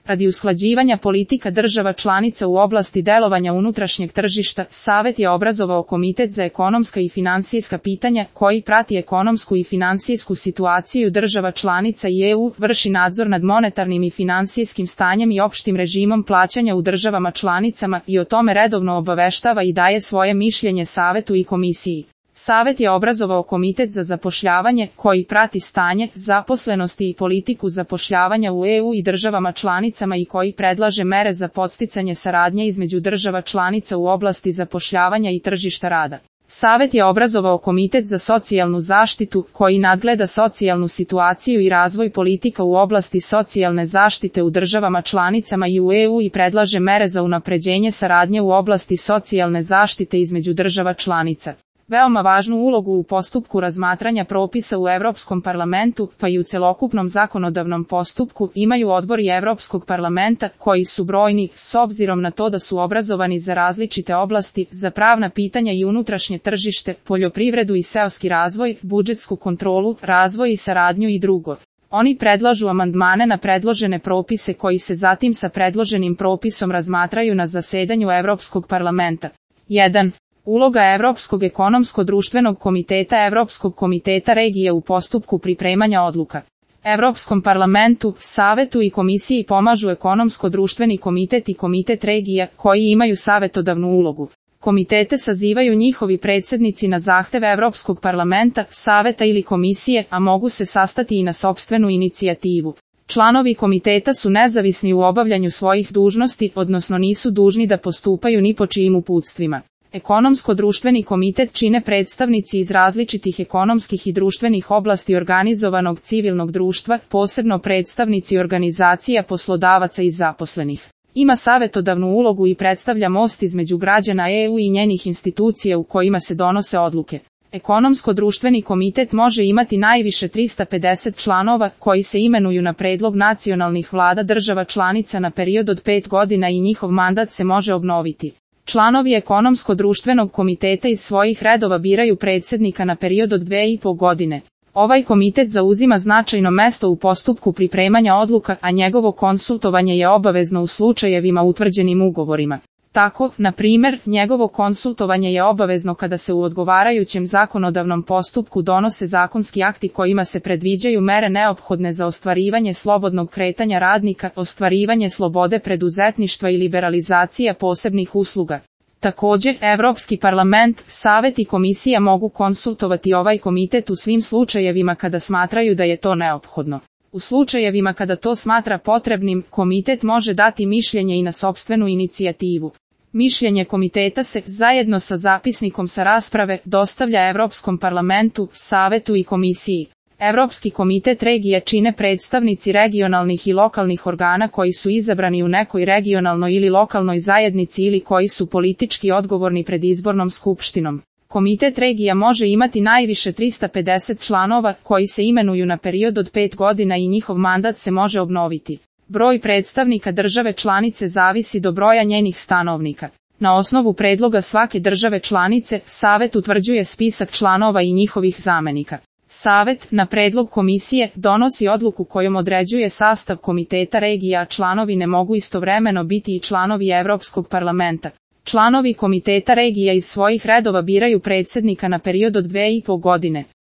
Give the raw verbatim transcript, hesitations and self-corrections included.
Radi usklađivanja politika država članica u oblasti delovanja unutrašnjeg tržišta, Savet je obrazovao Komitet za ekonomska i finansijska pitanja, koji prati ekonomsku i finansijsku situaciju država članica i E U, vrši nadzor nad monetarnim i finansijskim stanjem i opštim režimom plaćanja u državama članicama i o tome redovno obaveštava i daje svoje mišljenje Savetu i Komisiji. Savet je obrazovao Komitet za zapošljavanje, koji prati stanje, zaposlenosti i politiku zapošljavanja u E U i državama članicama i koji predlaže mere za podsticanje saradnje između država članica u oblasti zapošljavanja i tržišta rada. Savet je obrazovao Komitet za socijalnu zaštitu, koji nadgleda socijalnu situaciju i razvoj politika u oblasti socijalne zaštite u državama članicama i u E U i predlaže mere za unapređenje saradnje u oblasti socijalne zaštite između država članica. Veoma važnu ulogu u postupku razmatranja propisa u Europskom parlamentu, pa i u celokupnom zakonodavnom postupku, imaju odbori Europskog parlamenta, koji su brojni, s obzirom na to da su obrazovani za različite oblasti, za pravna pitanja i unutrašnje tržište, poljoprivredu i seoski razvoj, budžetsku kontrolu, razvoj i saradnju i drugo. Oni predlažu amandmane na predložene propise koji se zatim sa predloženim propisom razmatraju na zasedanju Europskog parlamenta. jedan. Uloga Evropskog ekonomsko-društvenog komiteta Evropskog komiteta regije u postupku pripremanja odluka. Evropskom parlamentu, Savetu i Komisiji pomažu ekonomsko-društveni komitet i komitet regija, koji imaju savetodavnu ulogu. Komitete sazivaju njihovi predsjednici na zahtev Evropskog parlamenta, Saveta ili Komisije, a mogu se sastati i na sopstvenu inicijativu. Članovi komiteta su nezavisni u obavljanju svojih dužnosti, odnosno nisu dužni da postupaju ni po čijim uputstvima. Ekonomsko-društveni komitet čine predstavnici iz različitih ekonomskih i društvenih oblasti organizovanog civilnog društva, posebno predstavnici organizacija poslodavaca i zaposlenih. Ima savetodavnu ulogu i predstavlja most između građana E U i njenih institucija u kojima se donose odluke. Ekonomsko-društveni komitet može imati najviše trista pedeset članova, koji se imenuju na predlog nacionalnih vlada država članica na period od pet godina i njihov mandat se može obnoviti. Članovi ekonomsko-društvenog komiteta iz svojih redova biraju predsjednika na period od dve i po godine. Ovaj komitet zauzima značajno mesto u postupku pripremanja odluka, a njegovo konsultovanje je obavezno u slučajevima utvrđenim ugovorima. Tako, na primjer, njegovo konsultovanje je obavezno kada se u odgovarajućem zakonodavnom postupku donose zakonski akti kojima se predviđaju mere neophodne za ostvarivanje slobodnog kretanja radnika, ostvarivanje slobode preduzetništva i liberalizacija posebnih usluga. Također, Evropski parlament, Savet i Komisija mogu konsultovati ovaj komitet u svim slučajevima kada smatraju da je to neophodno. U slučajevima kada to smatra potrebnim, komitet može dati mišljenje i na sopstvenu inicijativu. Mišljenje komiteta se, zajedno sa zapisnikom sa rasprave, dostavlja Evropskom parlamentu, Savetu i Komisiji. Evropski komitet regija čine predstavnici regionalnih i lokalnih organa koji su izabrani u nekoj regionalnoj ili lokalnoj zajednici ili koji su politički odgovorni pred izbornom skupštinom. Komitet regija može imati najviše trista pedeset članova, koji se imenuju na period od pet godina i njihov mandat se može obnoviti. Broj predstavnika države članice zavisi do broja njenih stanovnika. Na osnovu predloga svake države članice, Savet utvrđuje spisak članova i njihovih zamenika. Savet, na predlog Komisije, donosi odluku kojom određuje sastav komiteta regija, a članovi ne mogu istovremeno biti i članovi Evropskog parlamenta. Članovi komiteta regija iz svojih redova biraju predsjednika na period od dve i po godine.